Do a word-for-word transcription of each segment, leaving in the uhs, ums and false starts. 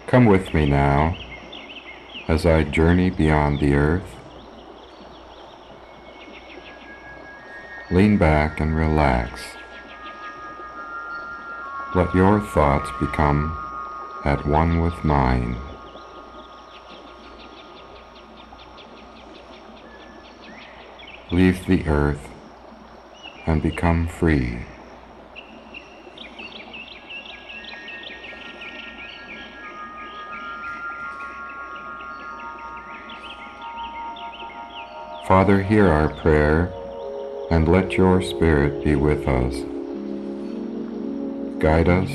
Come with me now as I journey beyond the earth. Lean back and relax. Let your thoughts become at one with mine. Leave the earth and become free. Father, hear our prayer, and let your Spirit be with us. Guide us,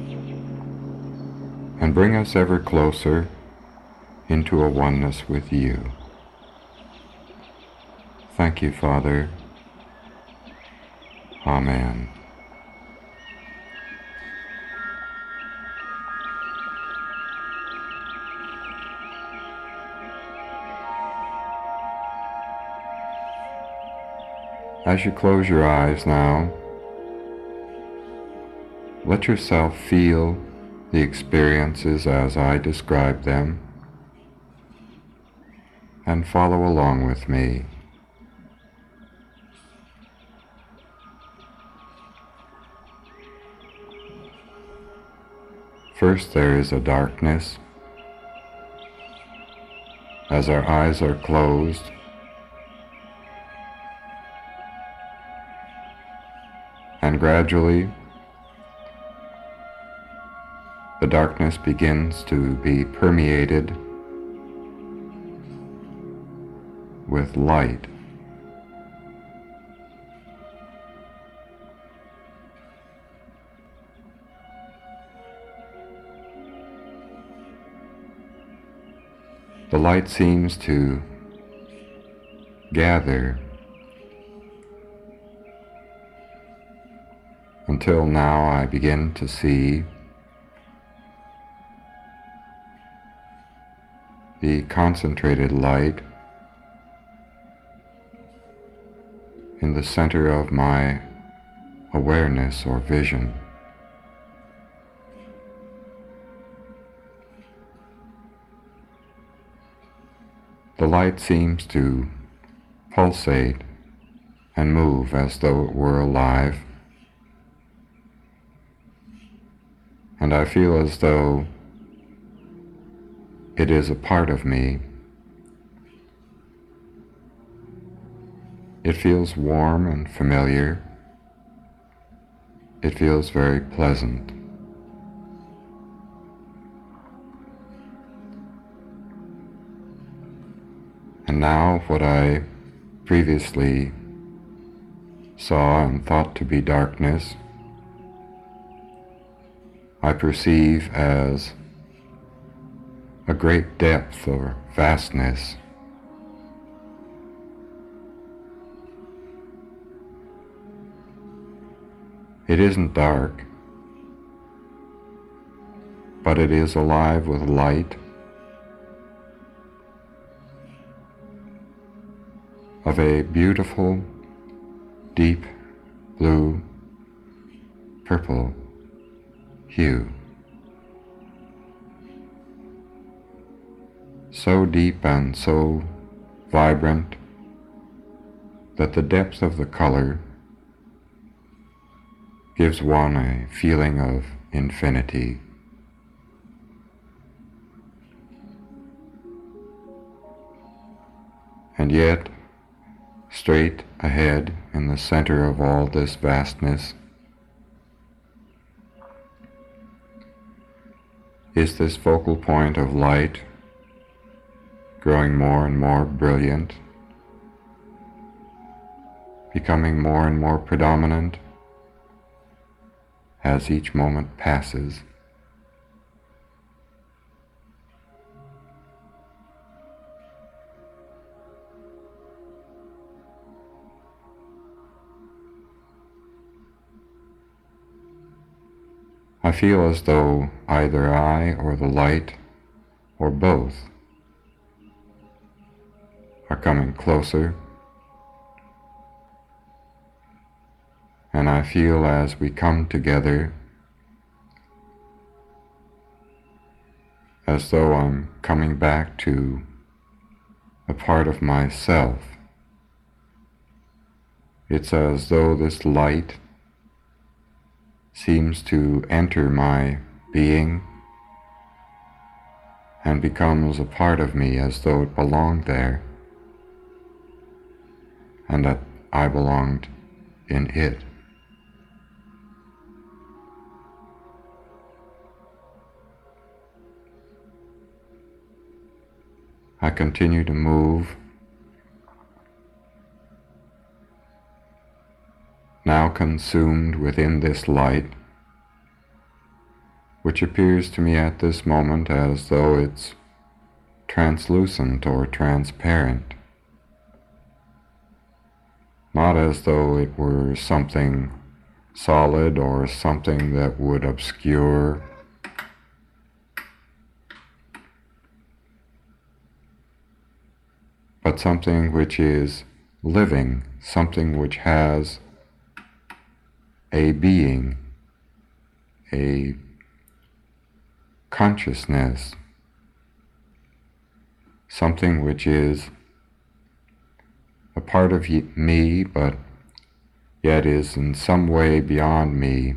and bring us ever closer into a oneness with you. Thank you, Father. Amen. As you close your eyes now, let yourself feel the experiences as I describe them, and follow along with me. First, there is a darkness. As our eyes are closed, and gradually the darkness begins to be permeated with light. The light seems to gather until now I begin to see the concentrated light in the center of my awareness or vision. The light seems to pulsate and move as though it were alive, and I feel as though it is a part of me. It feels warm and familiar. It feels very pleasant. And now what I previously saw and thought to be darkness, I perceive as a great depth or vastness. It isn't dark, but it is alive with light of a beautiful, deep blue, purple hue. So deep and so vibrant that the depth of the color gives one a feeling of infinity. And yet, straight ahead in the center of all this vastness is this focal point of light, growing more and more brilliant, becoming more and more predominant as each moment passes. I feel as though either I or the light or both are coming closer, and I feel as we come together as though I'm coming back to a part of myself. It's as though this light seems to enter my being and becomes a part of me, as though it belonged there and that I belonged in it. I continue to move, now consumed within this light, which appears to me at this moment as though it's translucent or transparent, not as though it were something solid or something that would obscure, but something which is living, something which has a being, a consciousness, something which is a part of me, but yet is in some way beyond me.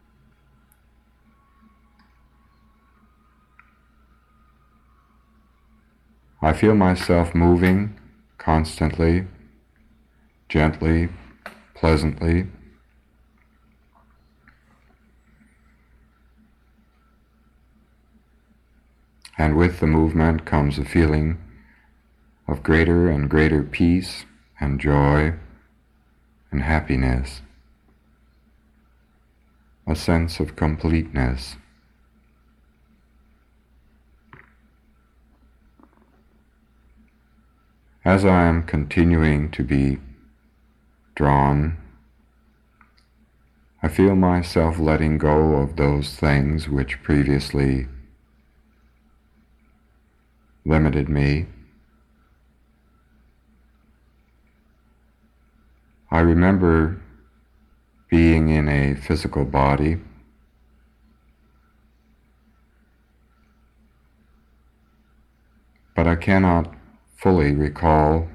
I feel myself moving constantly, gently, pleasantly. And with the movement comes a feeling of greater and greater peace and joy and happiness, a sense of completeness. As I am continuing to be drawn, I feel myself letting go of those things which previously limited me. I remember being in a physical body, but I cannot fully recall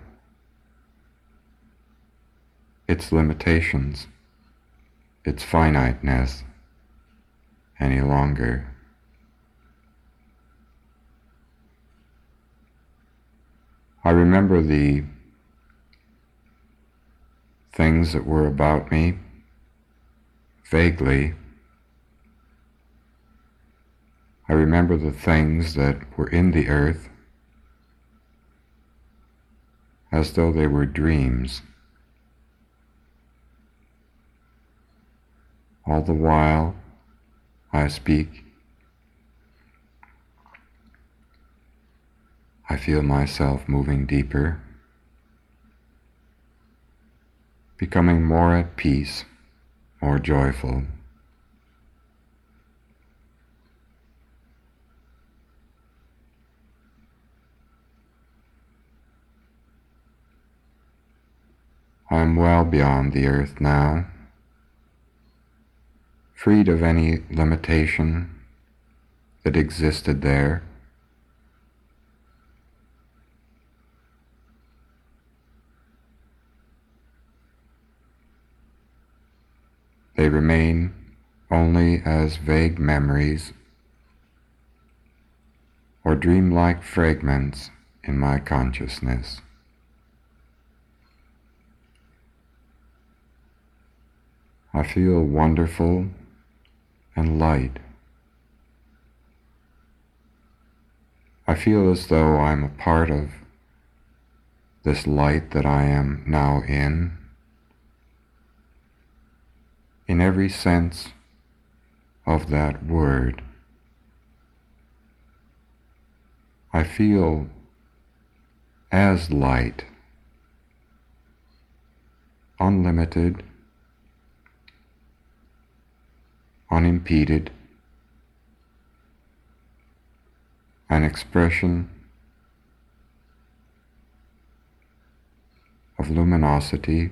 its limitations, its finiteness any longer. I remember the things that were about me vaguely. I remember the things that were in the earth as though they were dreams. All the while I speak, I feel myself moving deeper, becoming more at peace, more joyful. I am well beyond the earth now, freed of any limitation that existed there. They remain only as vague memories or dreamlike fragments in my consciousness. I feel wonderful and light. I feel as though I'm a part of this light that I am now in, in every sense of that word. I feel as light, unlimited, unimpeded, an expression of luminosity,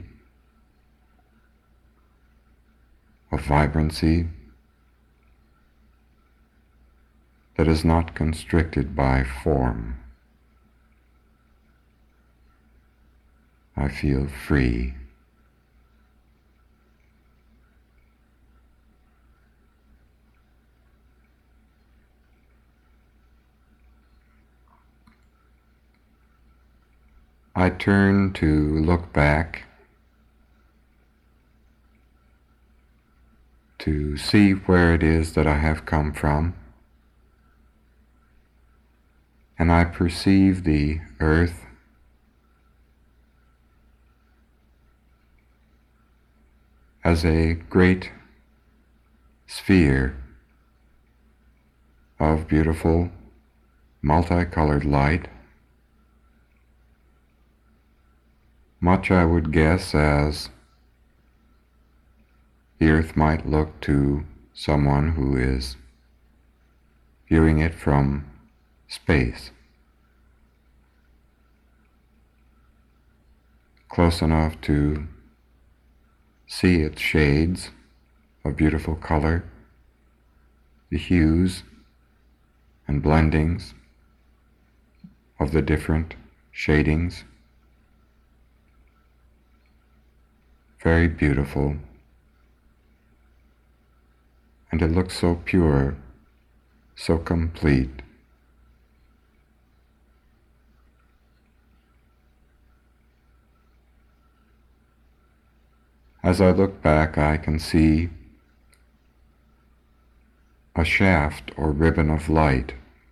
of vibrancy, that is not constricted by form. I feel free. I turn to look back, to see where it is that I have come from, and I perceive the earth as a great sphere of beautiful, multicolored light, much I would guess as the earth might look to someone who is viewing it from space, close enough to see its shades of beautiful color, the hues and blendings of the different shadings. Very beautiful, and it looks so pure, so complete. As I look back, I can see a shaft or ribbon of light,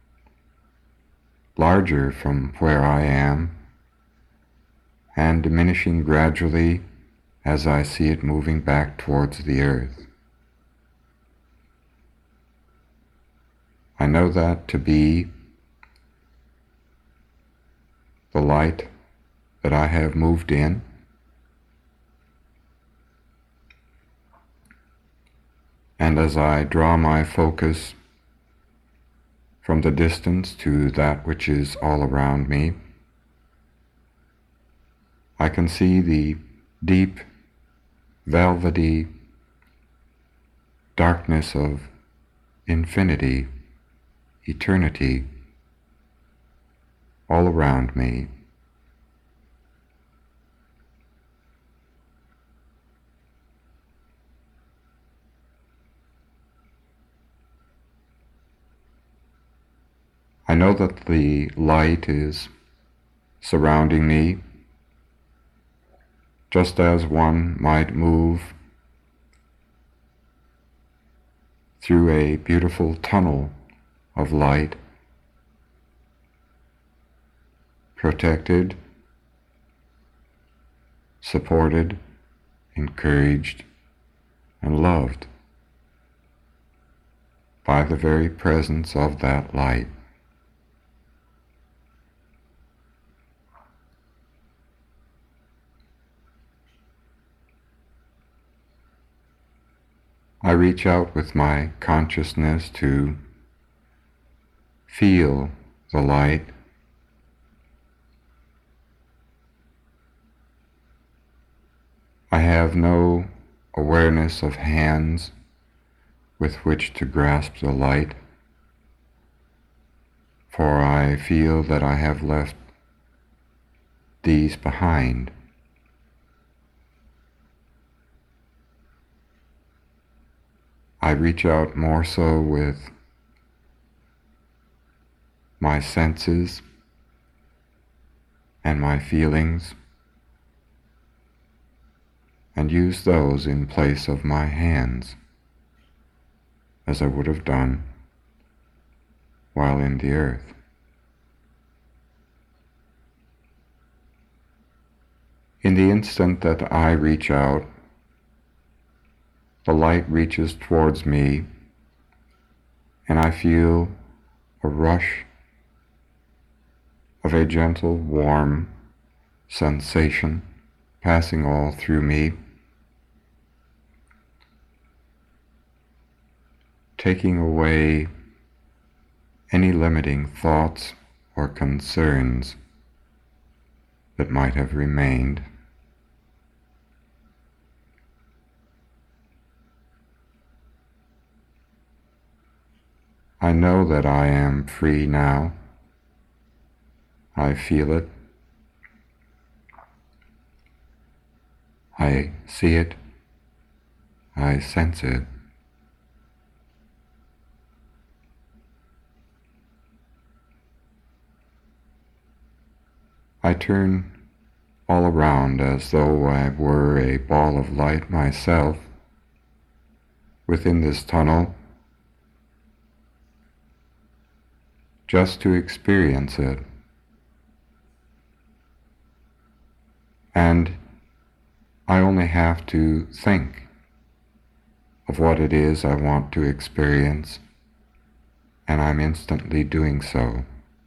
larger from where I am, and diminishing gradually as I see it moving back towards the earth. I know that to be the light that I have moved in, and as I draw my focus from the distance to that which is all around me, I can see the deep, velvety darkness of infinity, eternity, all around me. I know that the light is surrounding me, just as one might move through a beautiful tunnel of light, protected, supported, encouraged, and loved by the very presence of that light. I reach out with my consciousness to feel the light, I have no awareness of hands with which to grasp the light, for I feel that I have left these behind. I reach out more so with my senses and my feelings, and use those in place of my hands, as I would have done while in the earth. In the instant that I reach out, the light reaches towards me, and I feel a rush of a gentle, warm sensation passing all through me, taking away any limiting thoughts or concerns that might have remained. I know that I am free now. I feel it. I see it. I sense it. I turn all around as though I were a ball of light myself within this tunnel, just to experience it. And I only have to think of what it is I want to experience, and I'm instantly doing so.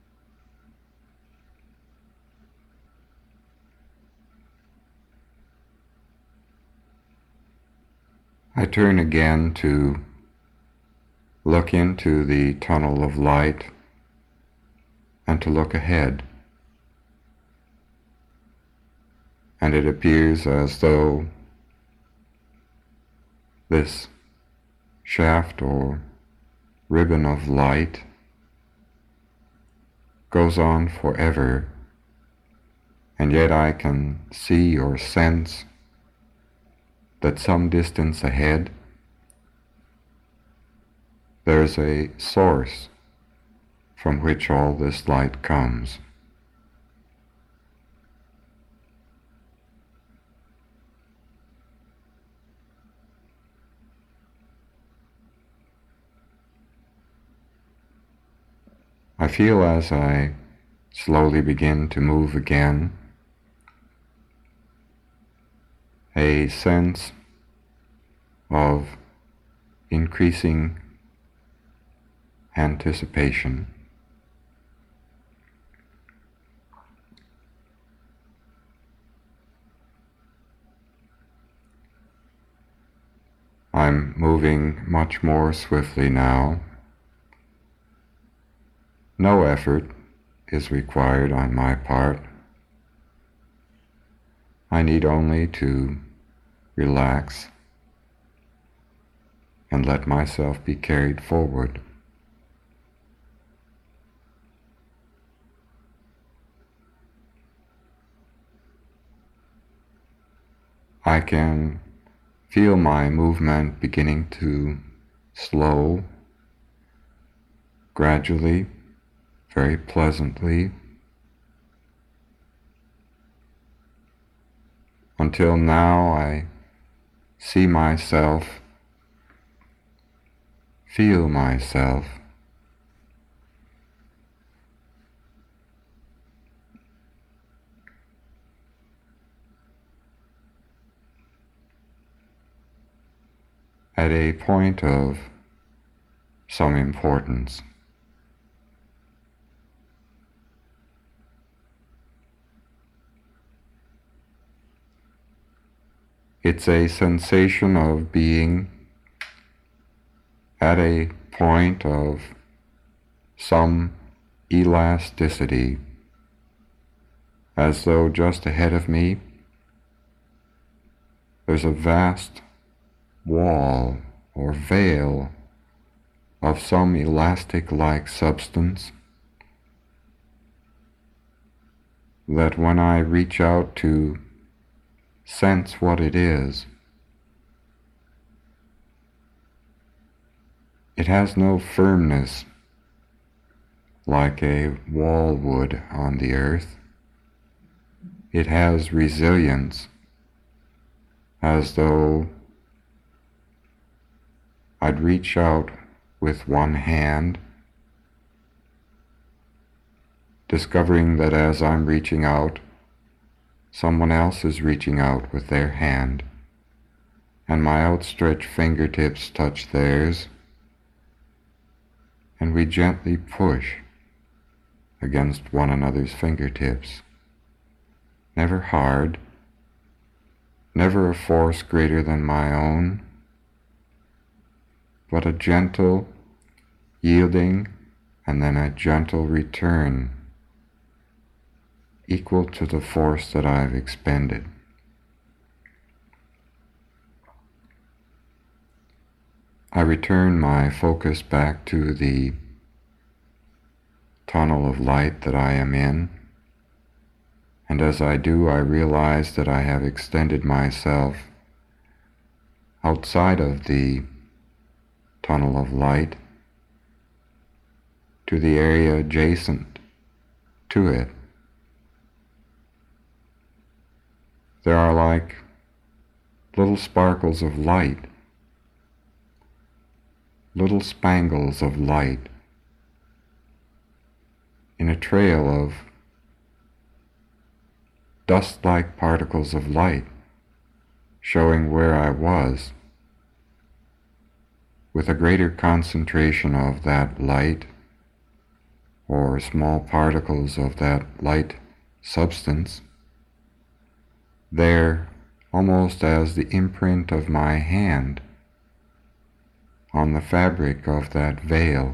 I turn again to look into the tunnel of light and to look ahead. And it appears as though this shaft or ribbon of light goes on forever, and yet I can see or sense that some distance ahead there's a source from which all this light comes. I feel as I slowly begin to move again a sense of increasing anticipation. I'm moving much more swiftly now. No effort is required on my part. I need only to relax and let myself be carried forward. I can feel my movement beginning to slow gradually, very pleasantly, until now I see myself, feel myself, at a point of some importance. It's a sensation of being at a point of some elasticity, as though just ahead of me there's a vast wall or veil of some elastic-like substance that when I reach out to sense what it is, it has no firmness like a wall would on the earth. It has resilience, as though I'd reach out with one hand, discovering that as I'm reaching out, someone else is reaching out with their hand, and my outstretched fingertips touch theirs, and we gently push against one another's fingertips. Never hard, never a force greater than my own, but a gentle yielding and then a gentle return equal to the force that I've expended. I return my focus back to the tunnel of light that I am in, and as I do, I realize that I have extended myself outside of the tunnel of light to the area adjacent to it. There are like little sparkles of light, little spangles of light in a trail of dust-like particles of light showing where I was, with a greater concentration of that light or small particles of that light substance there, almost as the imprint of my hand on the fabric of that veil.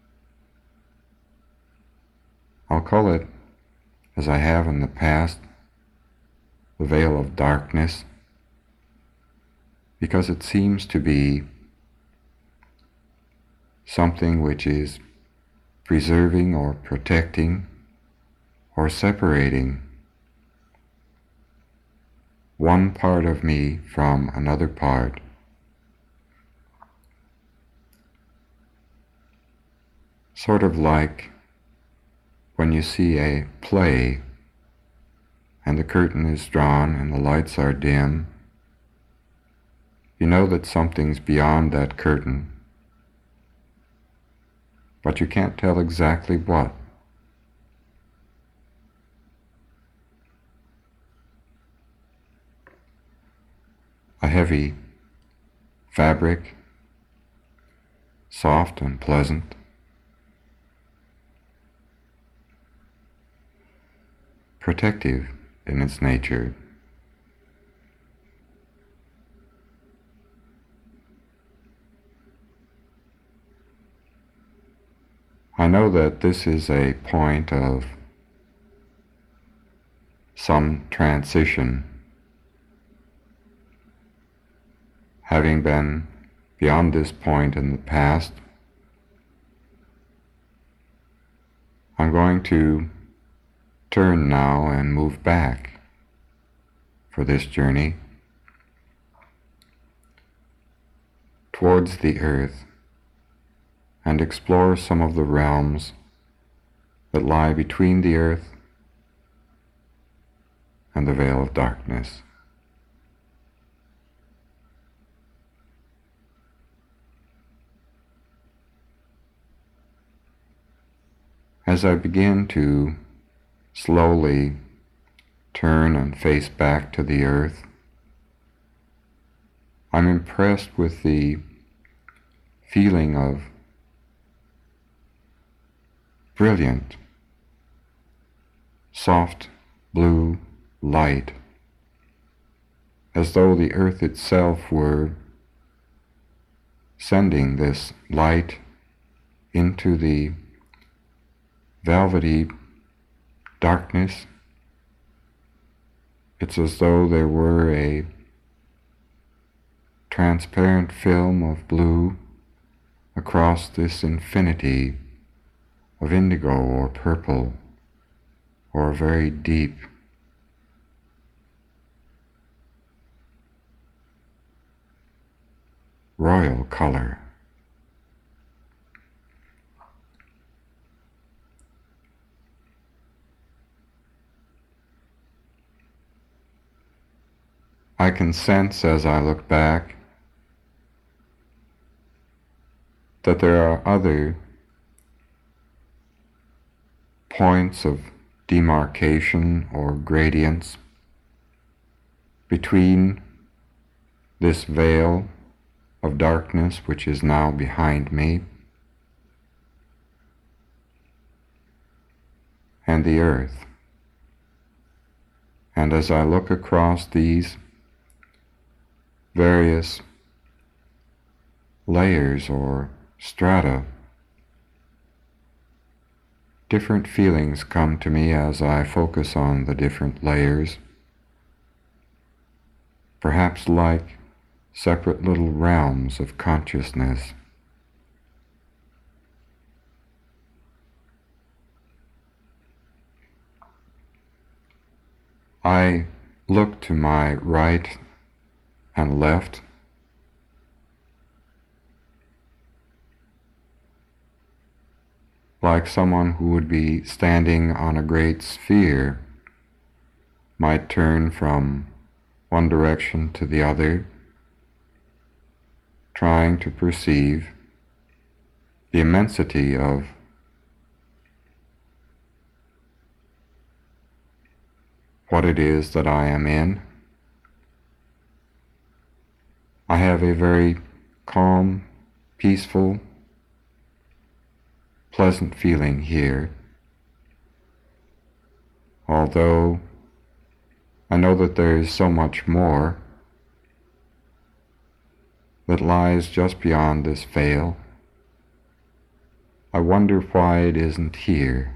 I'll call it, as I have in the past, the veil of darkness, because it seems to be something which is preserving or protecting or separating one part of me from another part. Sort of like when you see a play and the curtain is drawn and the lights are dim, you know that something's beyond that curtain, but you can't tell exactly what. A heavy fabric, soft and pleasant, protective in its nature. I know that this is a point of some transition, having been beyond this point in the past. I'm going to turn now and move back for this journey towards the earth and explore some of the realms that lie between the earth and the veil of darkness. As I begin to slowly turn and face back to the earth, I'm impressed with the feeling of brilliant, soft blue light, as though the earth itself were sending this light into the velvety darkness. It's as though there were a transparent film of blue across this infinity of indigo or purple or very deep royal color. I can sense as I look back that there are other points of demarcation or gradients between this veil of darkness which is now behind me and the earth. And as I look across these various layers or strata, different feelings come to me as I focus on the different layers, perhaps like separate little realms of consciousness. I look to my right and left, like someone who would be standing on a great sphere, might turn from one direction to the other, trying to perceive the immensity of what it is that I am in. I have a very calm, peaceful, pleasant feeling here, although I know that there is so much more that lies just beyond this veil. I wonder why it isn't here.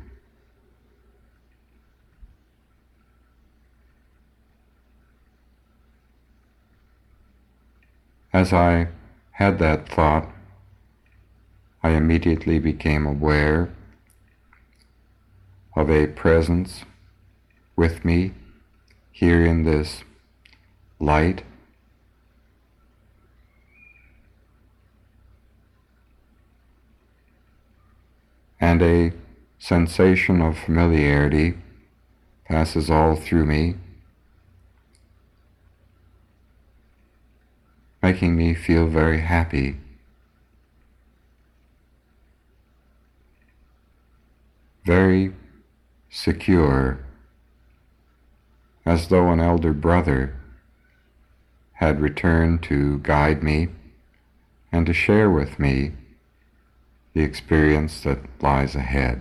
As I had that thought, I immediately became aware of a presence with me here in this light. And a sensation of familiarity passes all through me, making me feel very happy. Very secure, as though an elder brother had returned to guide me and to share with me the experience that lies ahead.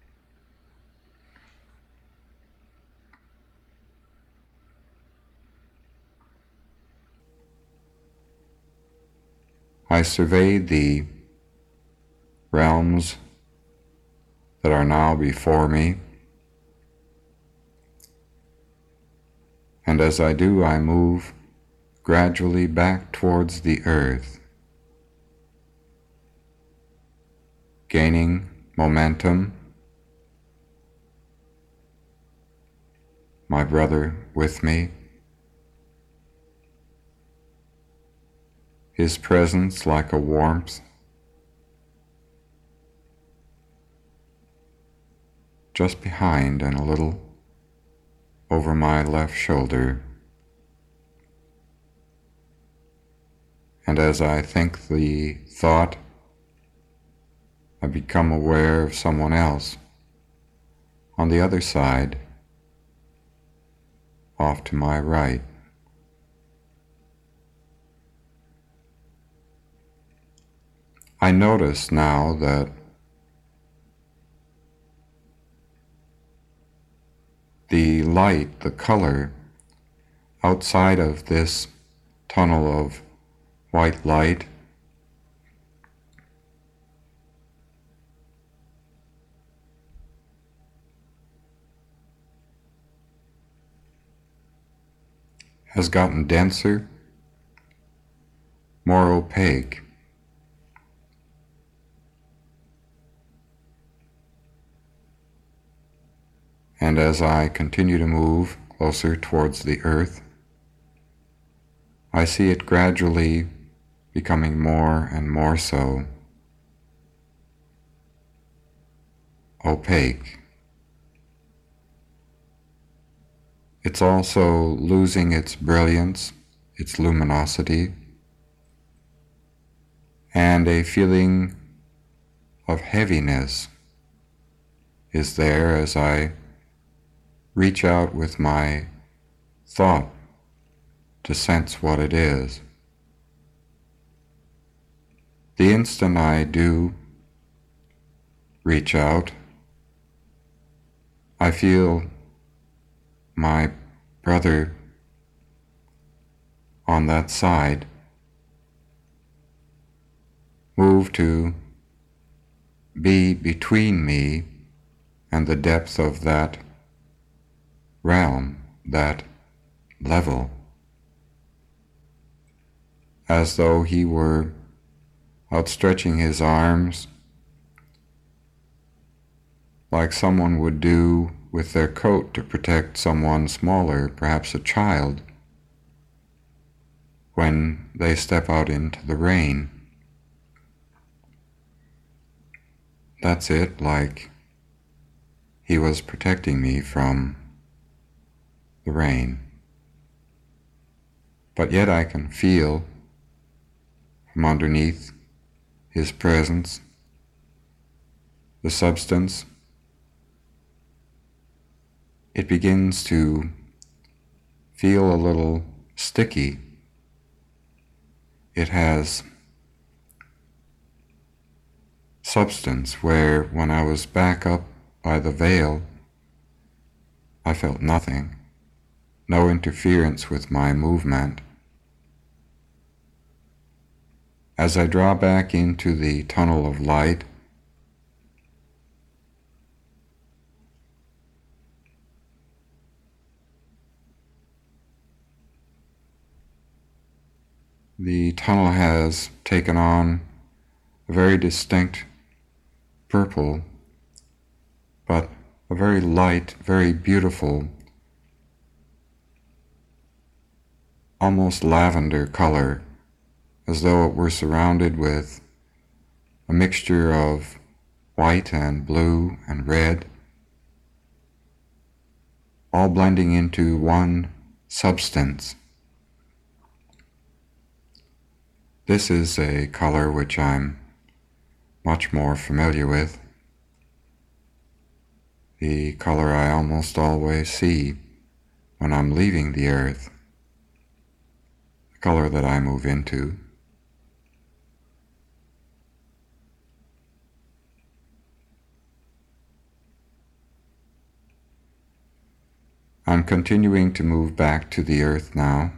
I surveyed the realms that are now before me, and as I do, I move gradually back towards the earth, gaining momentum, my brother with me, his presence like a warmth, just behind and a little over my left shoulder. And as I think the thought, I become aware of someone else on the other side, off to my right. I notice now that the light, the color, outside of this tunnel of white light has gotten denser, more opaque. And as I continue to move closer towards the earth, I see it gradually becoming more and more so opaque. It's also losing its brilliance, its luminosity, and a feeling of heaviness is there as I reach out with my thought to sense what it is. The instant I do reach out, I feel my brother on that side move to be between me and the depth of that realm, that level, as though he were outstretching his arms like someone would do with their coat to protect someone smaller, perhaps a child, when they step out into the rain. That's it, like he was protecting me from the rain. But yet I can feel from underneath his presence the substance. It begins to feel a little sticky. It has substance where when I was back up by the veil, I felt nothing, no interference with my movement. As I draw back into the tunnel of light, the tunnel has taken on a very distinct purple, but a very light, very beautiful, almost lavender color, as though it were surrounded with a mixture of white and blue and red, all blending into one substance. This is a color which I'm much more familiar with, the color I almost always see when I'm leaving the earth, the color that I move into. I'm continuing to move back to the earth now,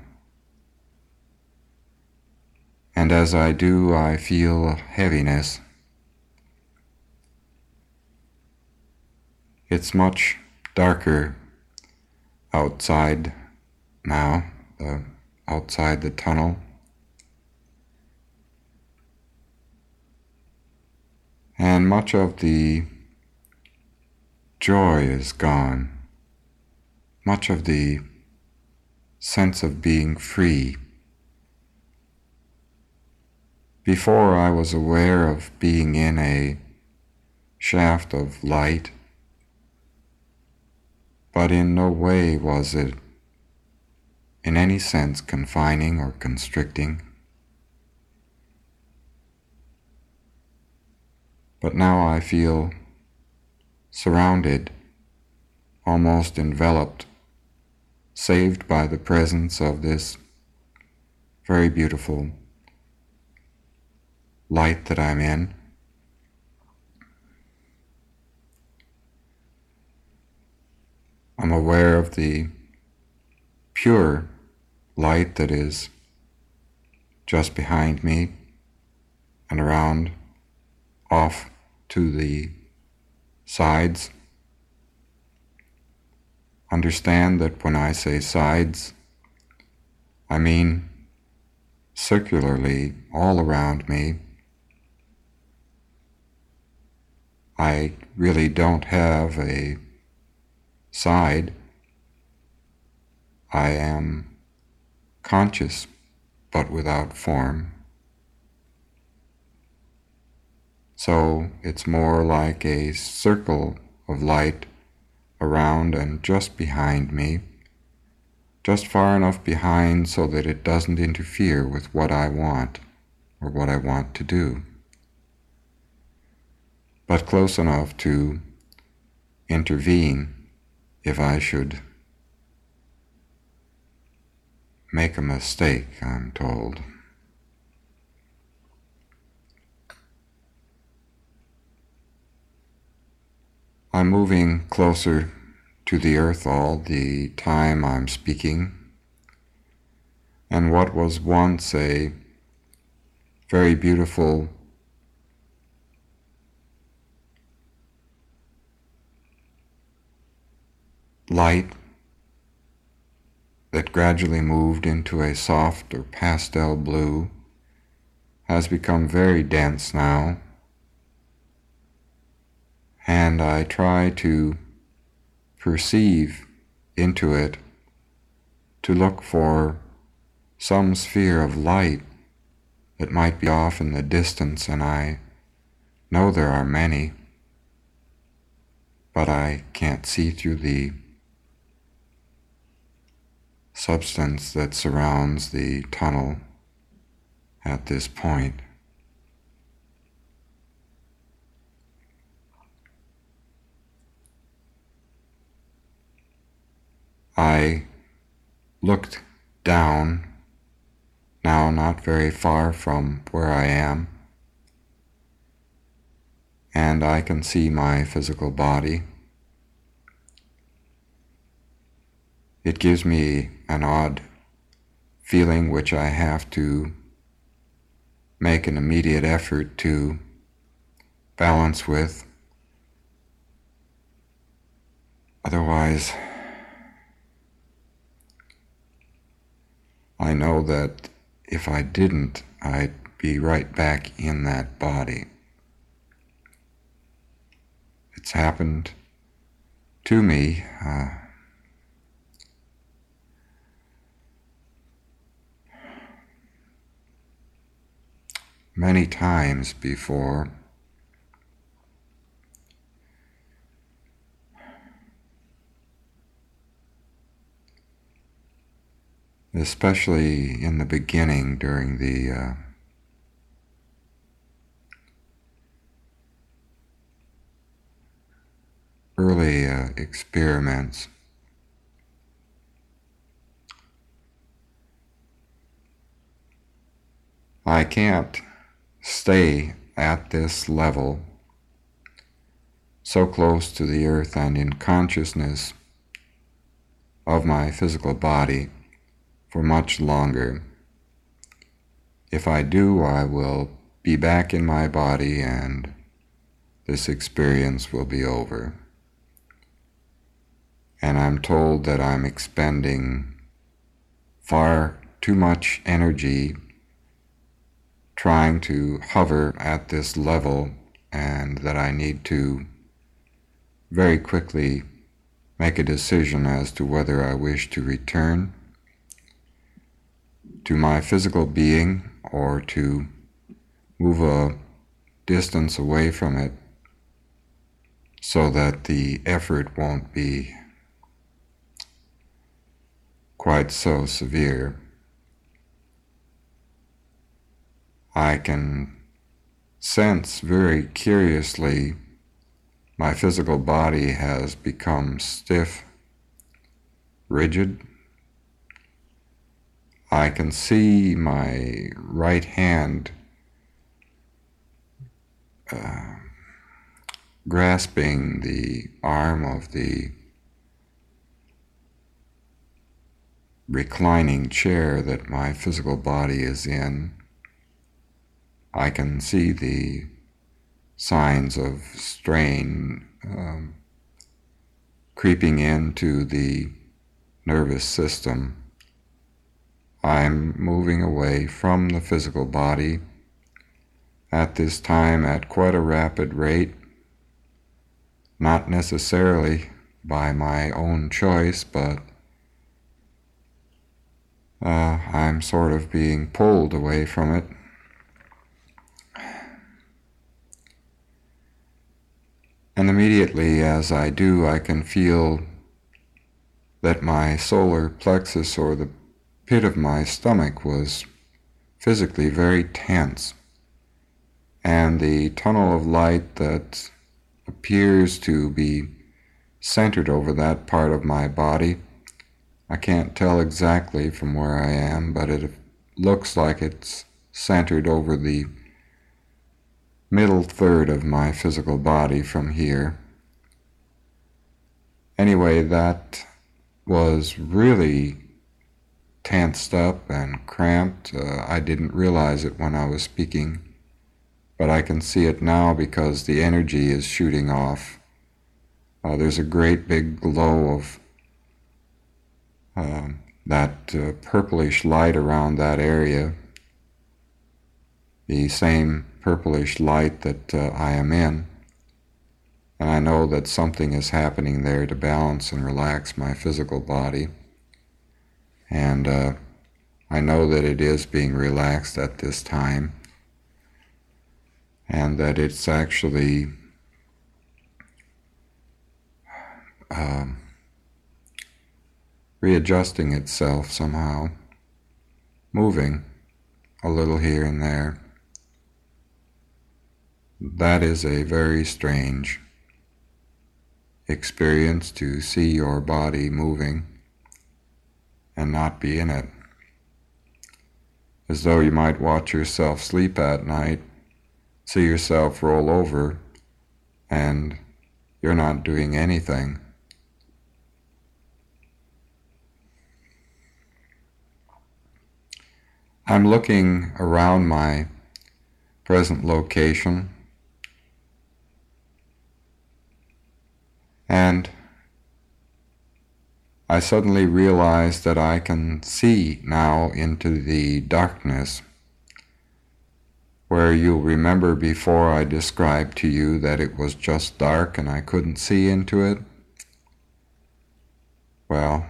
and as I do, I feel a heaviness. It's much darker outside now, uh, outside the tunnel. And much of the joy is gone. Much of the sense of being free. Before I was aware of being in a shaft of light, but in no way was it in any sense confining or constricting. But now I feel surrounded, almost enveloped, saved by the presence of this very beautiful light that I'm in. I'm aware of the pure light that is just behind me and around off to the sides. Understand that when I say sides, I mean circularly all around me. I really don't have a side. I am conscious, but without form. So it's more like a circle of light around and just behind me, just far enough behind so that it doesn't interfere with what I want or what I want to do, but close enough to intervene if I should make a mistake, I'm told. I'm moving closer to the earth all the time I'm speaking, and what was once a very beautiful light that gradually moved into a soft or pastel blue has become very dense now, and I try to perceive into it to look for some sphere of light that might be off in the distance, and I know there are many, but I can't see through the substance that surrounds the tunnel at this point. I looked down, now not very far from where I am, and I can see my physical body. It gives me an odd feeling which I have to make an immediate effort to balance with. Otherwise, I know that if I didn't, I'd be right back in that body. It's happened to me uh, many times before. Especially in the beginning during the uh, early uh, experiments. I can't stay at this level so close to the earth and in consciousness of my physical body for much longer. If I do, I will be back in my body and this experience will be over. And I'm told that I'm expending far too much energy trying to hover at this level, and that I need to very quickly make a decision as to whether I wish to return to my physical being or to move a distance away from it so that the effort won't be quite so severe. I can sense very curiously my physical body has become stiff, rigid. I can see my right hand uh, grasping the arm of the reclining chair that my physical body is in. I can see the signs of strain um, creeping into the nervous system. I'm moving away from the physical body at this time at quite a rapid rate, not necessarily by my own choice, but uh, I'm sort of being pulled away from it. And immediately as I do, I can feel that my solar plexus, or the pit of my stomach, was physically very tense, and the tunnel of light that appears to be centered over that part of my body, I can't tell exactly from where I am, but it looks like it's centered over the middle third of my physical body from here. Anyway, that was really tensed up and cramped. Uh, I didn't realize it when I was speaking, but I can see it now because the energy is shooting off. Uh, there's a great big glow of uh, that uh, purplish light around that area, the same purplish light that uh, I am in. and I know that something is happening there to balance and relax my physical body. And uh, I know that it is being relaxed at this time, and that it's actually um, readjusting itself somehow, moving a little here and there. That is a very strange experience, to see your body moving and not be in it. As though you might watch yourself sleep at night, see yourself roll over, and you're not doing anything. I'm looking around my present location, and I suddenly realize that I can see now into the darkness, where you'll remember before I described to you that it was just dark and I couldn't see into it. Well,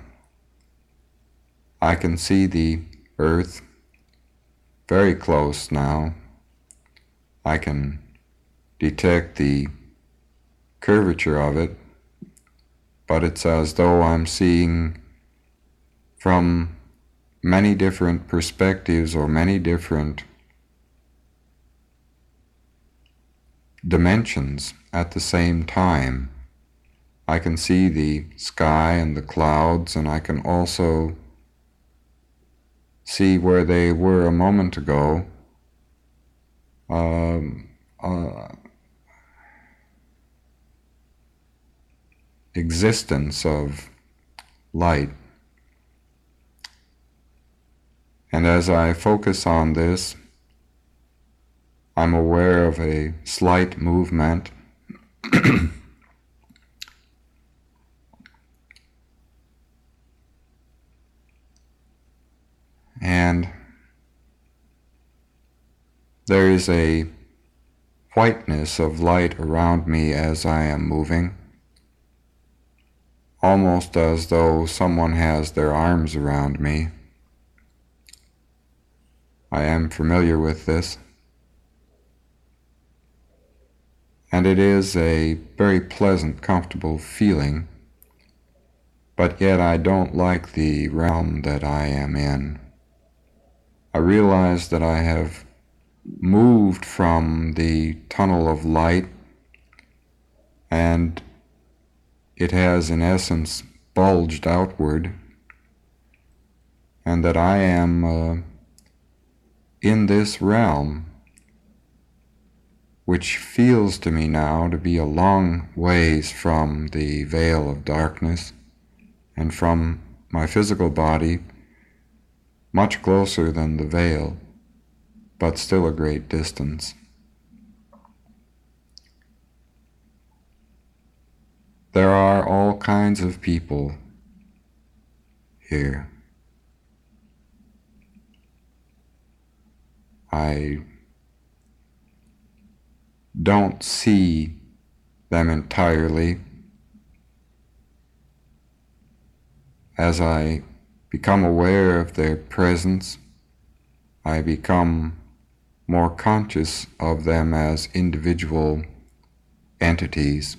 I can see the earth very close now. I can detect the curvature of it, but it's as though I'm seeing from many different perspectives or many different dimensions at the same time. I can see the sky and the clouds, and I can also see where they were a moment ago, um, uh, existence of light. And as I focus on this, I'm aware of a slight movement and there is a whiteness of light around me as I am moving, almost as though someone has their arms around me. I am familiar with this, and it is a very pleasant, comfortable feeling, but yet I don't like the realm that I am in. I realize that I have moved from the tunnel of light, and it has in essence bulged outward, and that I am uh, in this realm, which feels to me now to be a long ways from the veil of darkness and from my physical body, much closer than the veil, but still a great distance. There are all kinds of people here. I don't see them entirely. As I become aware of their presence, I become more conscious of them as individual entities.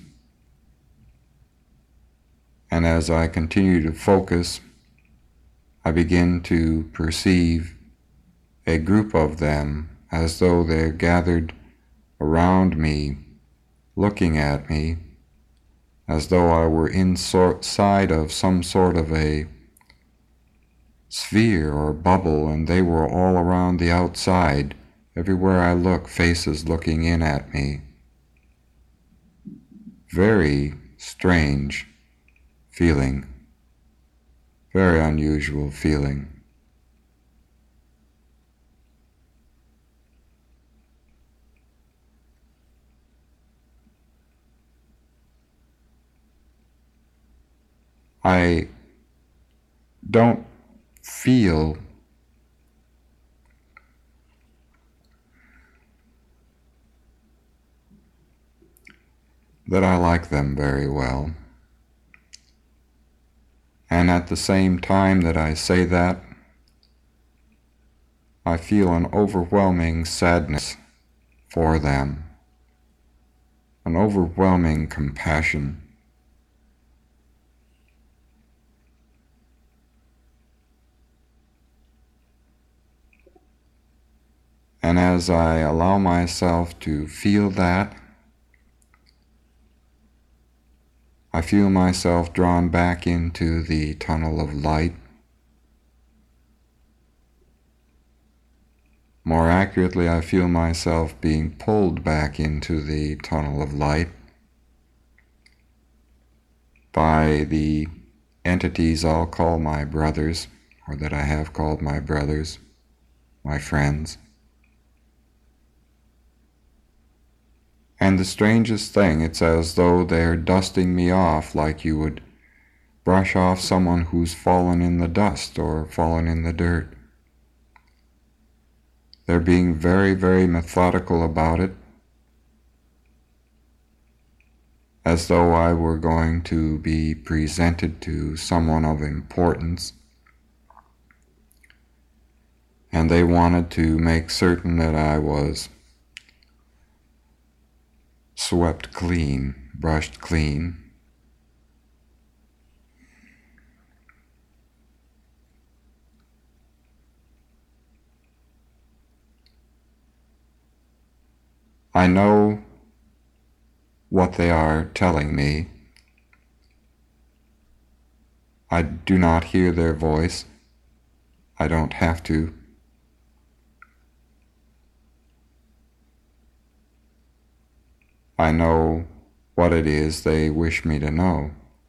And as I continue to focus, I begin to perceive a group of them as though they're gathered around me, looking at me, as though I were inside of some sort of a sphere or bubble, and they were all around the outside. Everywhere I look, faces looking in at me. Very strange feeling, very unusual feeling. I don't feel that I like them very well. And at the same time that I say that, I feel an overwhelming sadness for them, an overwhelming compassion. And as I allow myself to feel that, I feel myself drawn back into the tunnel of light. More accurately, I feel myself being pulled back into the tunnel of light by the entities I'll call my brothers, or that I have called my brothers, my friends. And the strangest thing, it's as though they're dusting me off like you would brush off someone who's fallen in the dust or fallen in the dirt. They're being very, very methodical about it, as though I were going to be presented to someone of importance. And they wanted to make certain that I was swept clean, brushed clean. I know what they are telling me. I do not hear their voice. I don't have to. I know what it is they wish me to know.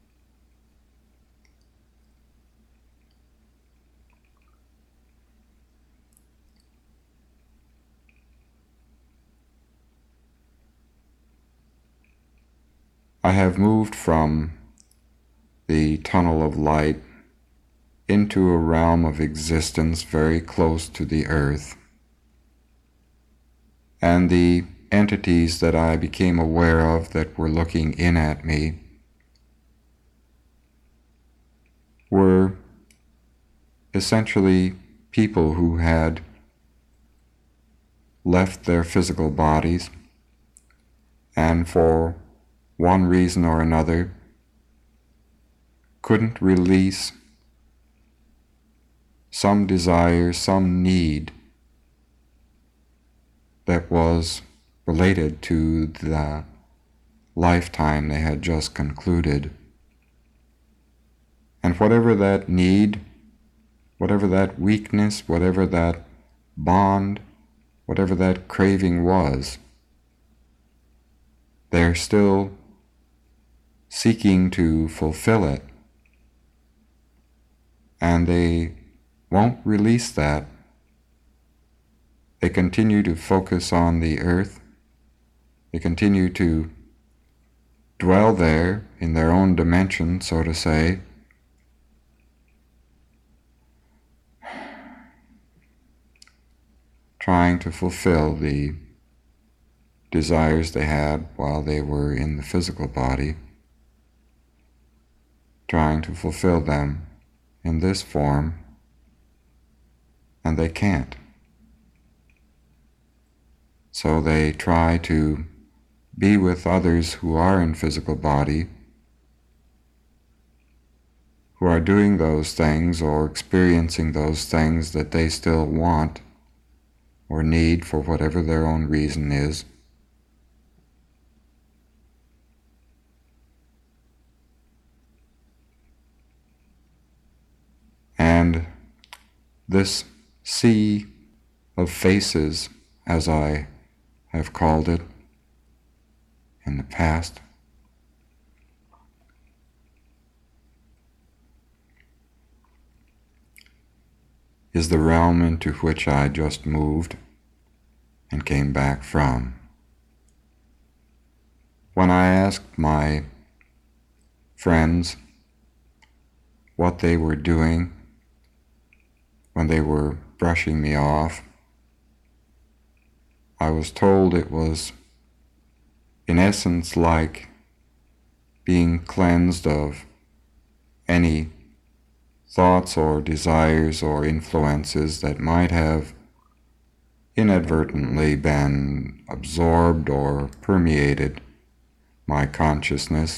I have moved from the tunnel of light into a realm of existence very close to the earth, and the entities that I became aware of that were looking in at me were essentially people who had left their physical bodies and for one reason or another couldn't release some desire, some need that was related to the lifetime they had just concluded. And whatever that need, whatever that weakness, whatever that bond, whatever that craving was, they're still seeking to fulfill it. And they won't release that. They continue to focus on the earth. They continue to dwell there in their own dimension, so to say, trying to fulfill the desires they had while they were in the physical body, trying to fulfill them in this form, and they can't. So they try to be with others who are in physical body, who are doing those things or experiencing those things that they still want or need for whatever their own reason is. And this sea of faces, as I have called it in the past, is the realm into which I just moved and came back from. When I asked my friends what they were doing when they were brushing me off, I was told it was in essence like being cleansed of any thoughts or desires or influences that might have inadvertently been absorbed or permeated my consciousness.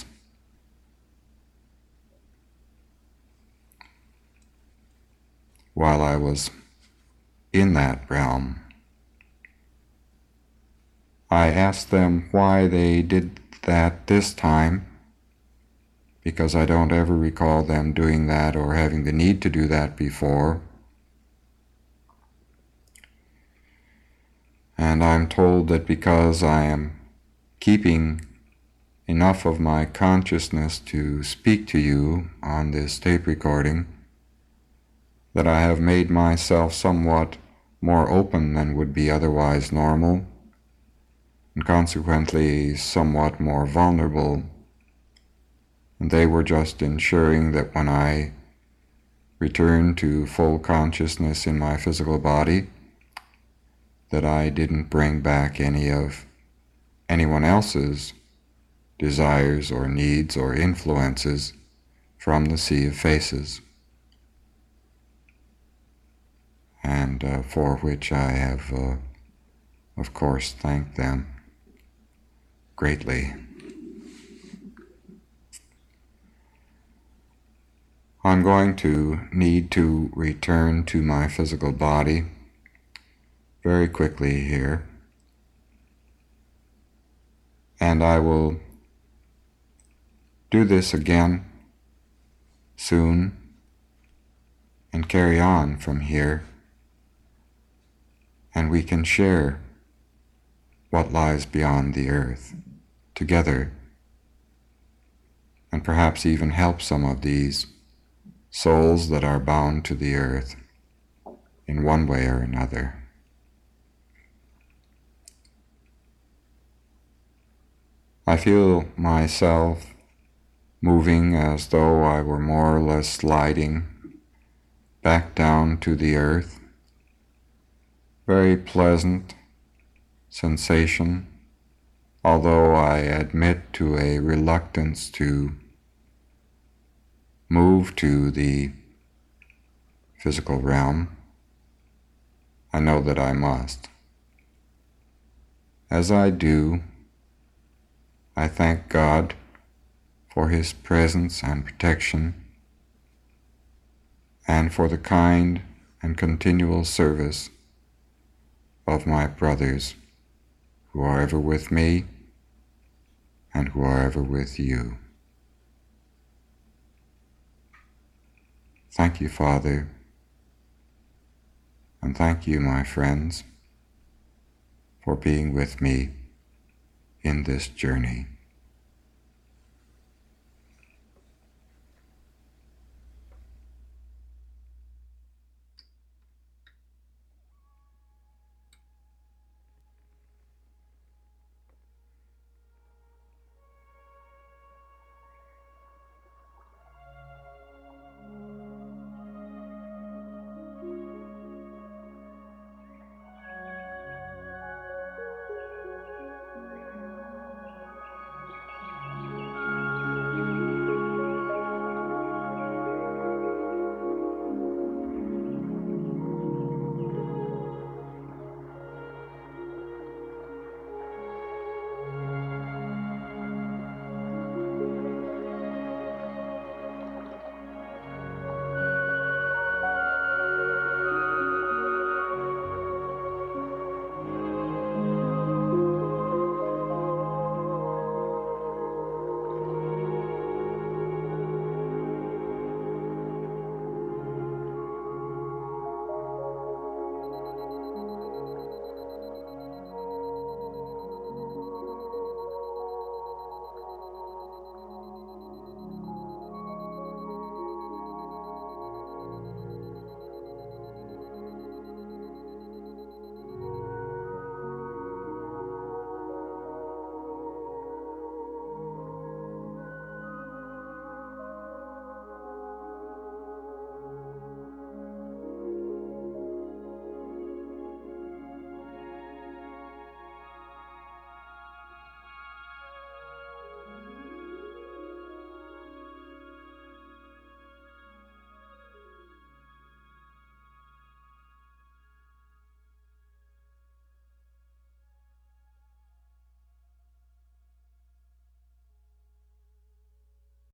While I was in that realm, I asked them why they did that this time, because I don't ever recall them doing that or having the need to do that before. And I'm told that because I am keeping enough of my consciousness to speak to you on this tape recording, that I have made myself somewhat more open than would be otherwise normal, and consequently somewhat more vulnerable. And they were just ensuring that when I returned to full consciousness in my physical body, that I didn't bring back any of anyone else's desires or needs or influences from the sea of faces, and uh, for which I have, uh, of course, thanked them greatly. I'm going to need to return to my physical body very quickly here, and I will do this again soon and carry on from here, and we can share what lies beyond the earth together, and perhaps even help some of these souls that are bound to the earth in one way or another. I feel myself moving as though I were more or less sliding back down to the earth. Very pleasant sensation, although I admit to a reluctance to move to the physical realm. I know that I must. As I do, I thank God for His presence and protection, and for the kind and continual service of my brothers who are ever with me and who are ever with you. Thank you, Father, and thank you, my friends, for being with me in this journey.